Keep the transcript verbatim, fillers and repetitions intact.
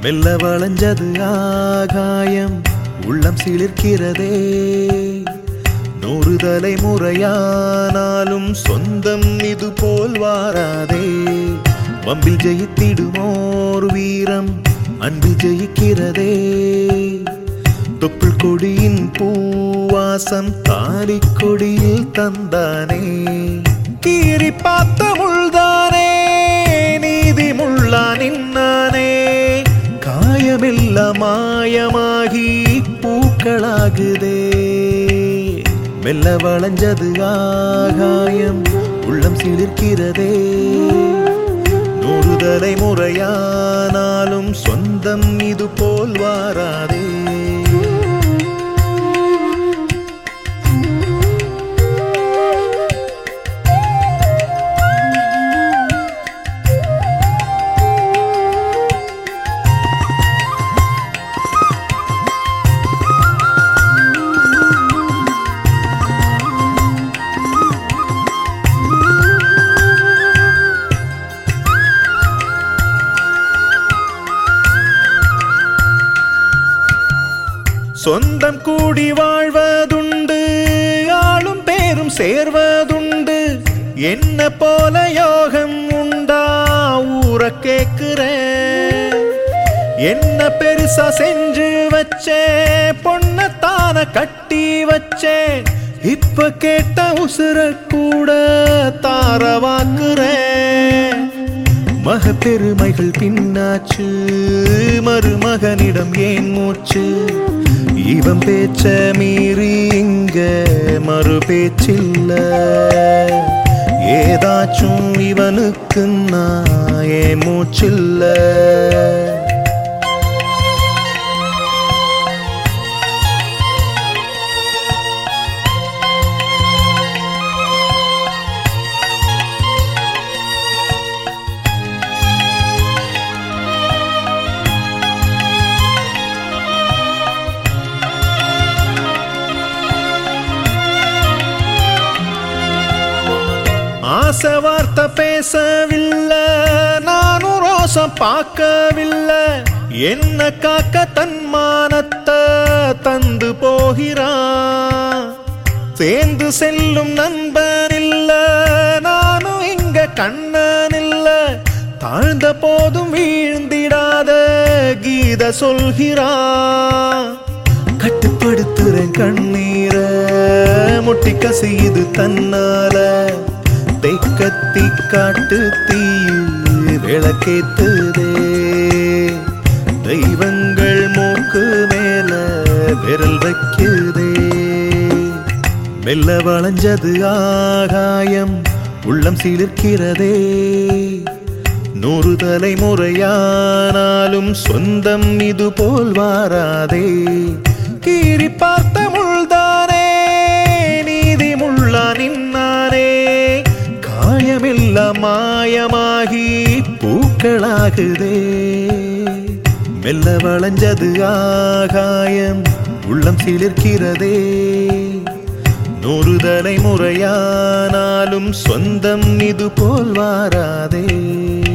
மெல்ல வளைஞ்சது ஆகாயம் உள்ளம் சிலிர்க்கிறதே. நூறு தலைமுறையானாலும் சொந்தம் இது போல் வாராதே. வம்பில் ஜெயித்திடுமோர் வீரம் அன்பில் ஜெயிக்கிறதே. தொப்புள் கொடியின் பூவாசம் தாலி கொடியில் தந்தானே. கீறி பார்த்த முள்தானே நீதி முள்ளா நின்னானே. காயமில்ல மாயமாகி பூக்களாகுதே. மெல்ல வளைஞ்சது ஆகாயம் உள்ளம் சிலிர்க்கிறதே. நூறு தலைமுறையானாலும் சொந்தம் இது போல் வாராதே. சொந்தம் கூடி வாழ்வதுண்டு, ஆளும் பேரும் சேர்வதுண்டு. என்ன போல யோகம் உண்டா ஊர கேக்குறேன். என்ன பெருசா செஞ்சு வச்சே பொண்ணத்தான கட்டி வச்சே. இப்ப கேட்ட உசுர கூட தாரவாக்குறேன். மக பெருமைகள் பின்னாச்சு மருமகனிடம் ஏன் மூச்சு. இவன் பேச்ச மீறி இங்க மறு பேச்சில்ல. ஏதாச்சும் இவனுக்கு நான் ஏன் மூச்சில்ல. ஆசை வார்த்தை பேசவில்லை, நானும் ரோசம் பார்க்கவில்லை. என்ன காக்க தன்மானத்தை தந்து போகிறான். சேர்ந்து செல்லும் நண்பன் இல்ல, நானும் இங்க கண்ணன் இல்ல. தாழ்ந்த போதும் வீழ்ந்திடாத கீத சொல்கிறான். கட்டுப்படுத்துறேன் கண்ணீர முட்டி கசியுது தன்னால. கத்தி காட்டு தீ விளக்கேத்துதே. தெய்வங்கள் மூக்கு மேல விரல் வைக்குதே. மெல்ல வளைஞ்சது ஆகாயம் உள்ளம் சிலிர்க்கிறதே. நூறு தலைமுறையானாலும் சொந்தம் இது போல் வாராதே. கீறி பார்த்த முள்தானே நீதி முள்ளா நின்னானே. காயமில்ல மாயமாகி பூக்களாகுதே. மெல்ல வளைஞ்சது ஆகாயம் உள்ளம் சிலிர்க்கிறதே. நூறு தலைமுறையானாலும் சொந்தம் இது போல் வாராதே.